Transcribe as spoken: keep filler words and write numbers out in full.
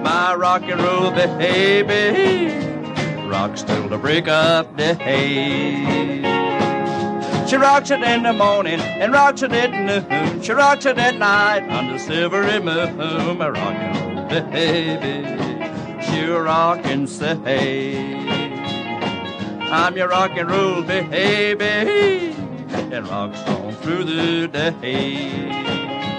My rock and roll baby rocks till the break of day. She rocks it in the morning and rocks it at noon. She rocks it at night under silvery moon. My rock and roll baby, she'll rock and say, I'm your rock and roll baby, and rocks on through the day.